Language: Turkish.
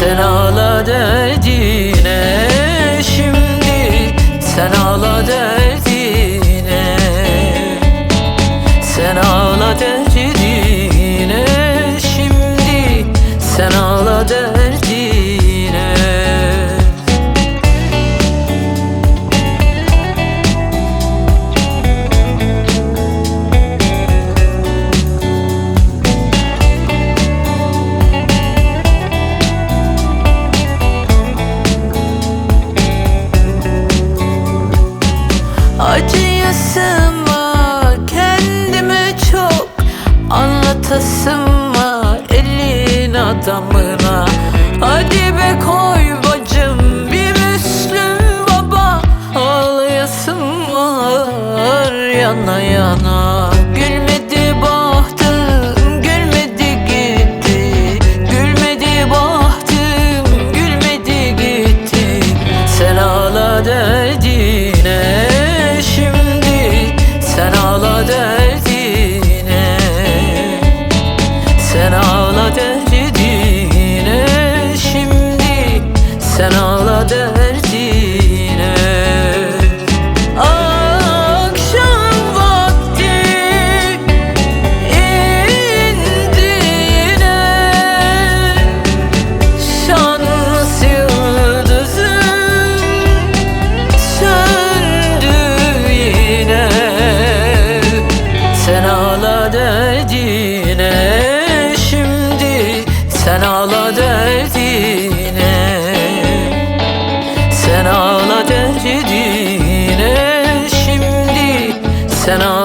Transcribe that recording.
Sen ağla derdine, şimdi sen ağla derdine. Sen ağla derdine, şimdi sen ağla derdine. Acıyasım var, kendime çok anlatasım var elin adamına. Hadi be koy bacım bir Müslüm baba, ağlayasım var yana yana. Gülmedi bahtım, gülmedi gitti, gülmedi bahtım, gülmedi gitti. Sen ağla derdine, sen ağla derdine. Sen ağla derdine, şimdi sen ağla derdine. Akşam vakti indi yine, şans yıldızım söndü yine. Sen ağla derdine, şimdi sen ağla derdine. Sen ağla derdine, şimdi sen ağla